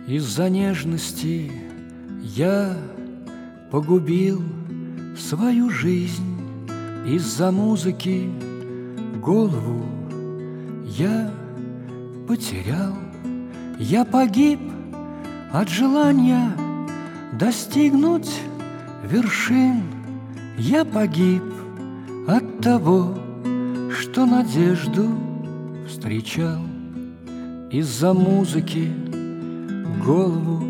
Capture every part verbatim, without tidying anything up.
Из-за нежности я погубил свою жизнь, из-за музыки голову я потерял. Я погиб от желания достигнуть вершин. Я погиб от того, что надежду встречал. Из-за музыки голову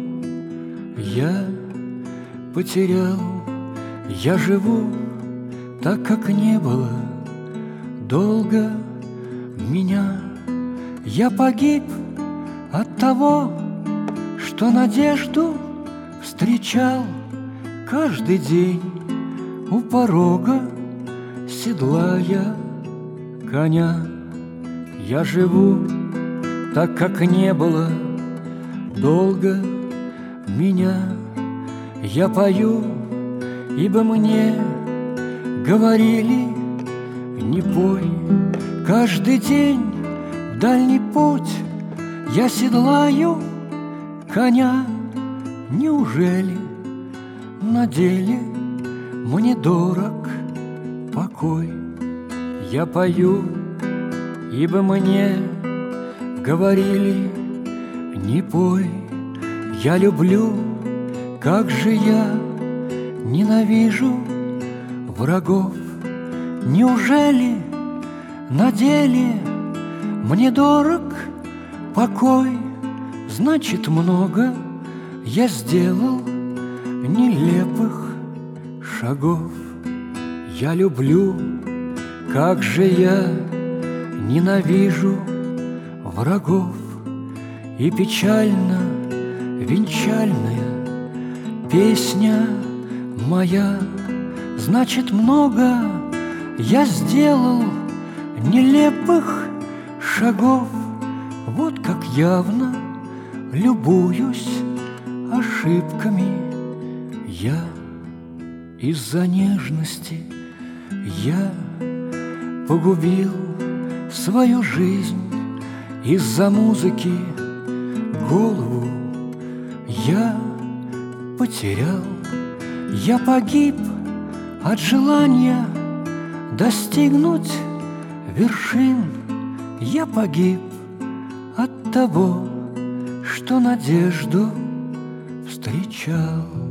я потерял. Я живу так, как не было долго меня. Я погиб от того, что надежду встречал. Каждый день у порога седлая коня. Я живу так, как не было долго меня. Я пою, ибо мне говорили: не пой. Каждый день в дальний путь я седлаю коня. Неужели на деле мне дорог покой? Я пою, ибо мне говорили: не пой. Я люблю, как же я ненавижу врагов. Неужели на деле мне дорог покой? Значит, много я сделал нелепых шагов. Я люблю, как же я ненавижу врагов. И печально венчальная песня моя. Значит, много я сделал нелепых шагов. Вот как явно любуюсь ошибками я. Из-за нежности я погубил свою жизнь, из-за музыки голову я потерял. Я погиб от желания достигнуть вершин. Я погиб от того, что надежду встречал.